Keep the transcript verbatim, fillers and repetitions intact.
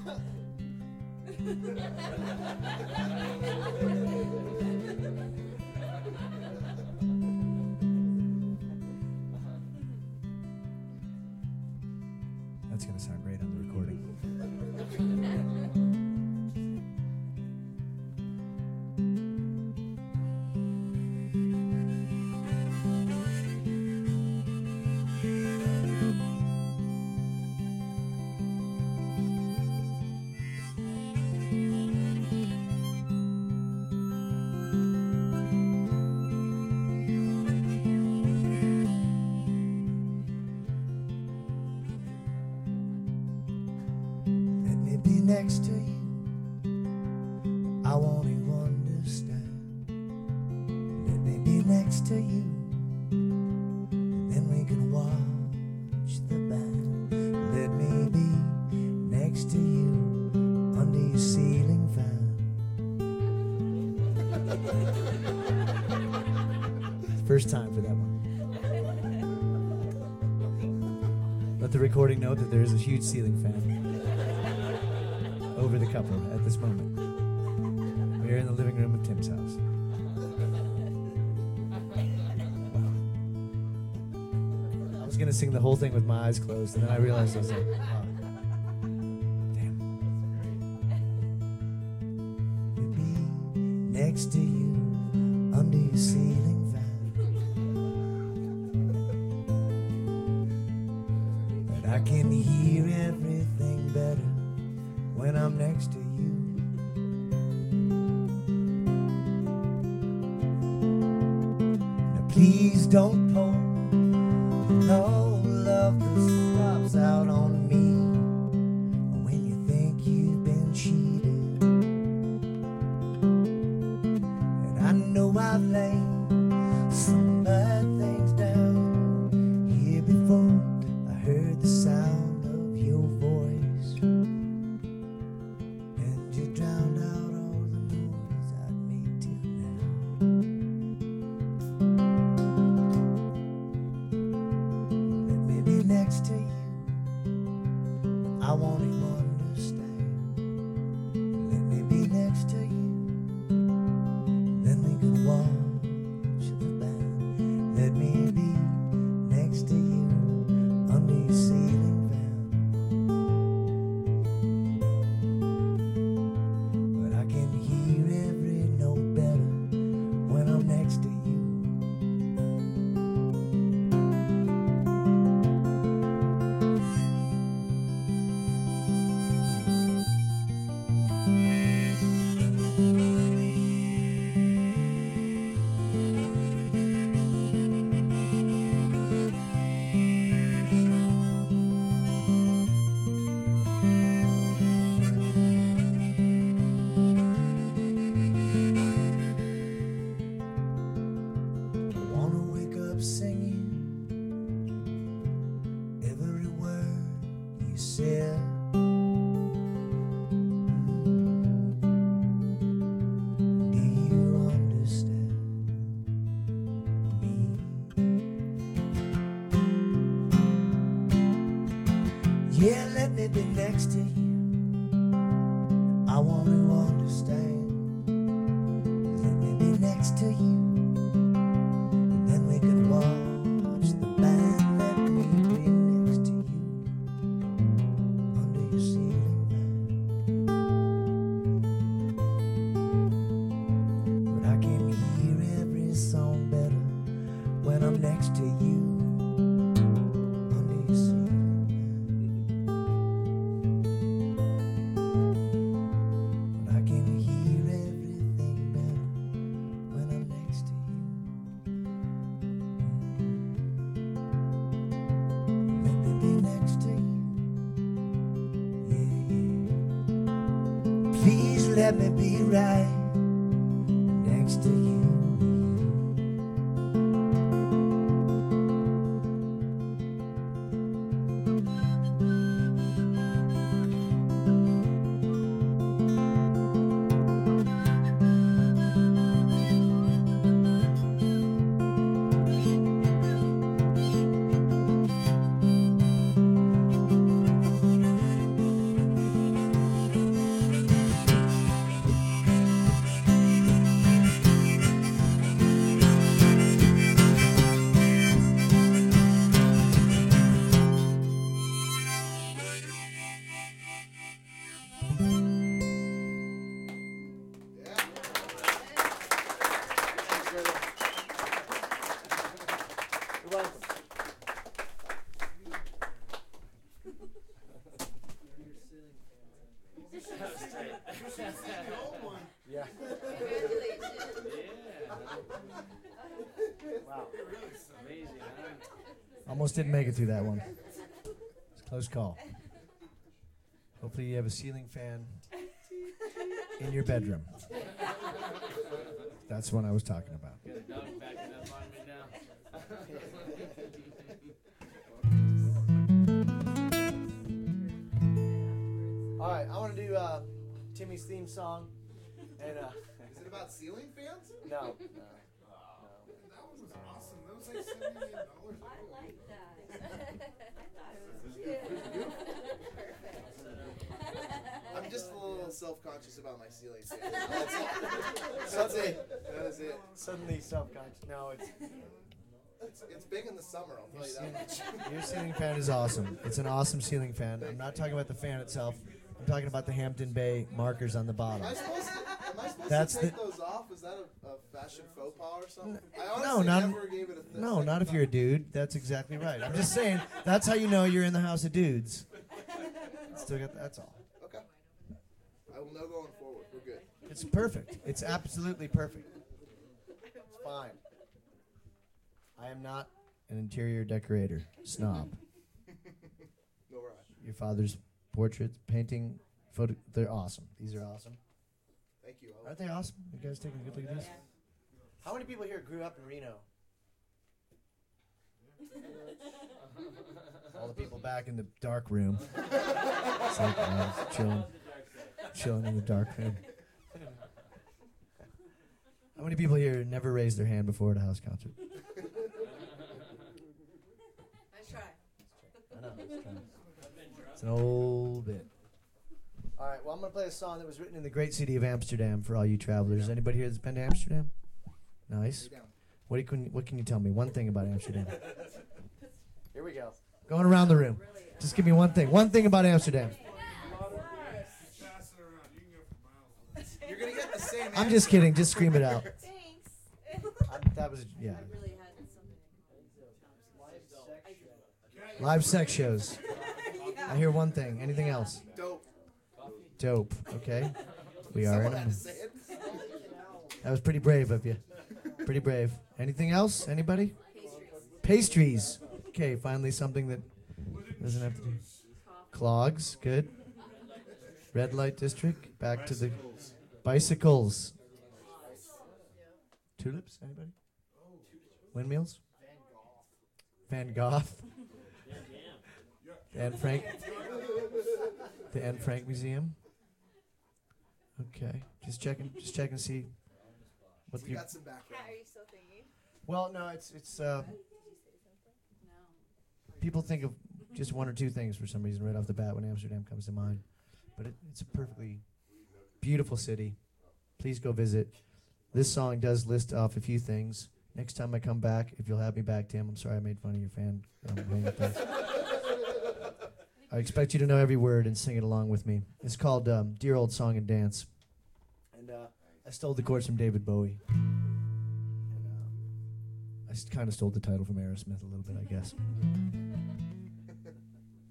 That's going to sound great on the recording. Next to you, I won't even understand. Let me be next to you, then we can watch the band. Let me be next to you under your ceiling fan. First time for that one. Let the recording note that there is a huge ceiling fan over the couple at this moment. We're in the living room of Tim's house. Wow. I was going to sing the whole thing with my eyes closed, and then I realized I was like, oh, damn. To be next to you under your ceiling fan. But I can hear everything better when I'm next to you. Now please don't pour no love that stops out on me when you think you've been cheated. And I know I've laid some bad things down here before. I heard the sound of your voice. Next to you, I won't even understand. Let me be next to you, then we can watch the band. Let me be next to you under your ceiling fan. But I can hear every note better when I'm next to you. Singing every word you said. Do you understand me? Yeah, let me be next to you. I want to understand. Let me be next to you. Watch the band, let me be next to you under your ceiling fan. But I can hear every song better when I'm next to you under your ceiling fan. But I can hear everything better when I'm next to you. Next to you, yeah, yeah. Please let me be right next to you. Yeah. Wow. Amazing, huh? Almost didn't make it through that one. It's a close call. Hopefully you have a ceiling fan in your bedroom. That's what I was talking about. Got a dog backing up on me now. All right, I want to do uh, Timmy's theme song. And uh, Is it about ceiling fans? no, no. That one was awesome. That was like seventy-eight dollars. I like that. I thought it was cute. I'm just a little self-conscious about my ceiling fans. That's it. That's it. That is it. Suddenly self-conscious. No, it's It's, it's big in the summer, I'll tell you that much. your ceiling fan is awesome. It's an awesome ceiling fan. I'm not talking about the fan itself. I'm talking about the Hampton Bay markers on the bottom. Am I supposed to, am I supposed That's to take the- those off? Is that a, a fashion faux pas or something? I honestly No, not never gave it a th- no, second not if you're a thought. dude. That's exactly right. I'm just saying that's how you know you're in the house of dudes. Still got that's all. Okay. I will know going forward. We're good. It's perfect. It's absolutely perfect. It's fine. I am not an interior decorator snob. Nor I. Your father's portraits, painting, photo, they're awesome. These are awesome. Thank you. I'll- Aren't they awesome? You guys taking a good look at these? How many people here grew up in Reno? All the people back in the dark room. It's like, uh, chilling, chilling in the dark room. How many people here never raised their hand before at a house concert? Nice try. I know. It's, kind of, it's an old bit. All right. Well, I'm gonna play a song that was written in the great city of Amsterdam for all you travelers. Anybody here that's been to Amsterdam? Nice. Lay down. What do you, can, what can you tell me? One thing about Amsterdam. Here we go. Going around the room. Just give me one thing. One thing about Amsterdam. You're going to get the same I'm just kidding. Just scream it out. Thanks. I'm, that was yeah. I really had something. Live sex shows. I hear one thing. Anything else? Dope. Dope. Okay. We are in Someone a. had to say it. That was pretty brave of you. Pretty brave. Anything else? Anybody? Pastries. Okay, finally something that doesn't have to do. Clogs. Good. Red light district. Back to the bicycles. Tulips. Anybody? Windmills. Van Gogh. The Anne Frank. The Anne Frank Museum. Okay, just checking. Just checking to see what We you. got some background. Are you still thinking? Well, no, it's it's. Uh, No. people think of just one or two things for some reason right off the bat when Amsterdam comes to mind, but it, it's a perfectly beautiful city. Please go visit. This song does list off a few things. Next time I come back, if you'll have me back, Tim. I'm sorry I made fun of your fan. Um, hang up there. I expect you to know every word and sing it along with me. It's called um, "Dear Old Song and Dance," and uh, I stole the chords from David Bowie. And, uh, I kind of stole the title from Aerosmith a little bit, I guess.